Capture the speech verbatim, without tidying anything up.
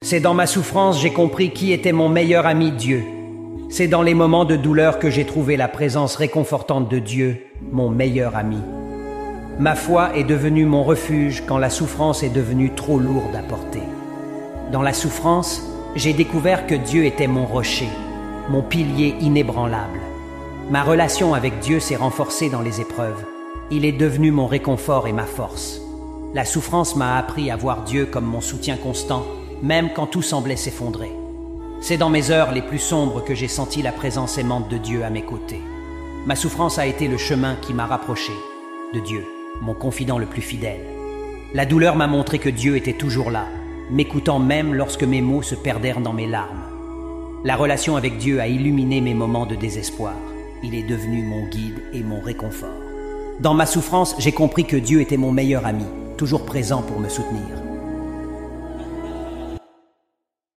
C'est dans ma souffrance j'ai compris qui était mon meilleur ami, Dieu. C'est dans les moments de douleur que j'ai trouvé la présence réconfortante de Dieu, mon meilleur ami. Ma foi est devenue mon refuge quand la souffrance est devenue trop lourde à porter. Dans la souffrance, j'ai découvert que Dieu était mon rocher, mon pilier inébranlable. Ma relation avec Dieu s'est renforcée dans les épreuves. Il est devenu mon réconfort et ma force. La souffrance m'a appris à voir Dieu comme mon soutien constant, même quand tout semblait s'effondrer. C'est dans mes heures les plus sombres que j'ai senti la présence aimante de Dieu à mes côtés. Ma souffrance a été le chemin qui m'a rapproché de Dieu, mon confident le plus fidèle. La douleur m'a montré que Dieu était toujours là, m'écoutant même lorsque mes mots se perdèrent dans mes larmes. La relation avec Dieu a illuminé mes moments de désespoir. Il est devenu mon guide et mon réconfort. Dans ma souffrance, j'ai compris que Dieu était mon meilleur ami, toujours présent pour me soutenir.